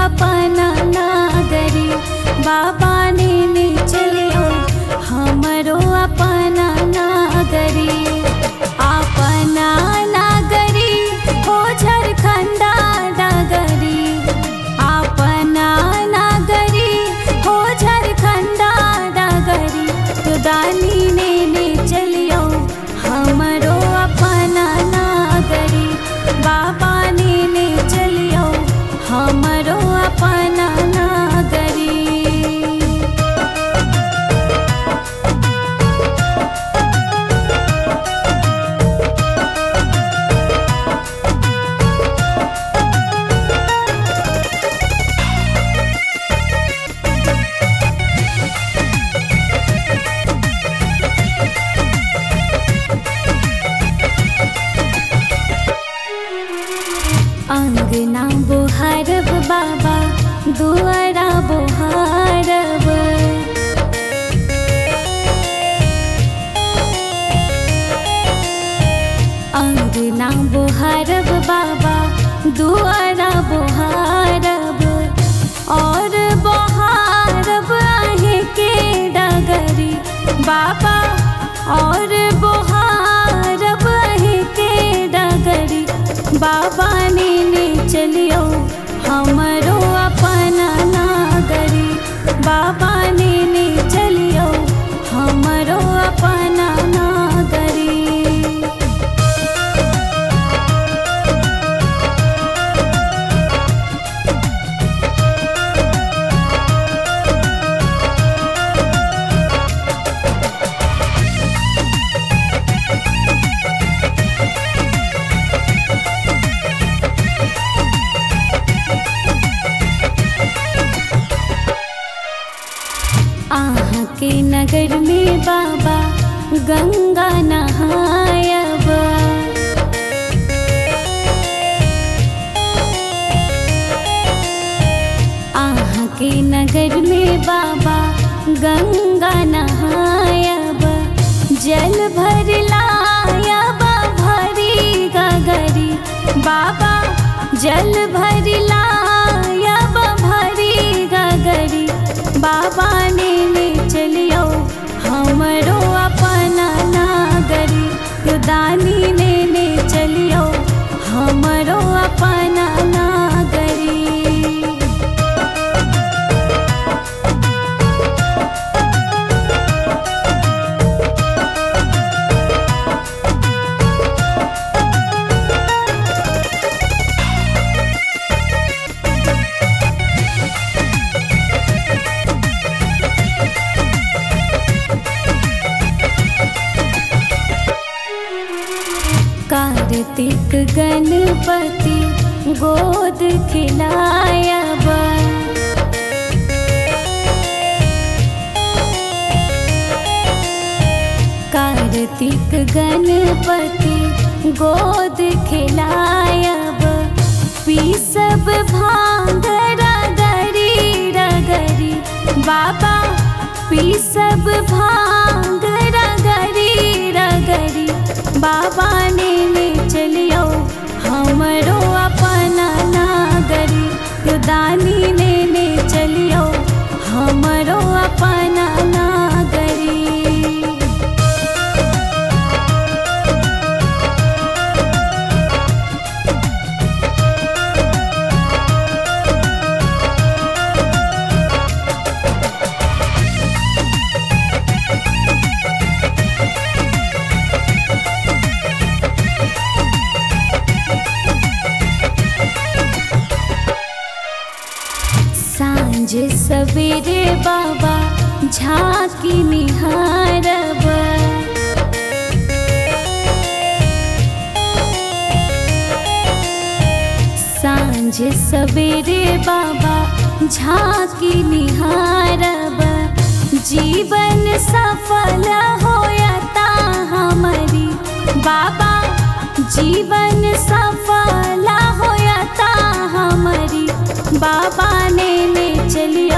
अपना नागरी। बाबा ने चलियो हमरो अपना नागरी। अपना नागरी हो झारखंडा डगरी। अपना नागरी हो झारखंडा डगरी। तो दानी ने चलियो हमरो अपना नागरी। बाबा ने चलियो हमरो अपना नागरी। अंगना बोहारब बाबा दुआरा बोहारब। अंगना बोहारब बाबा दुआरा बोहारब। और बोहारब आहे के डगरी बाबा। और बोहारब आहे के डगरी। बाबा ने चलियो हमरो अपना नागरी। बाबा ने चलियो हमरो अपना नागरी। आहाँ के नगर में बाबा गंगा नहायब। आहाँ के नगर में बाबा गंगा नहायब। जल भर लायब भरी गगरी बाबा। जल भर लायब भरी गगरी। बाबा ने चलियो हमरो अपना नागरी। तो दानी ने चलियो हमरो अपना नागरी। कार्तिक गणपति गोद खिलायब। कार्तिक गणपति गोद खिलायब। पीसब भांग रगरी रगरी बाबा। पीसब भांग रगरी रगरी। बाबा ने चलियो हमरो अपना नागरी। तो दानी ने चलियो हमरो अपना नागरी। सांझ सवेरे बाबा झांकी निहारब। सांझ सवेरे बाबा झांकी निहारब। जीवन सफल होयता हमारी बाबा। जीवन सफल होयता हमारी। बाबा ने चलियो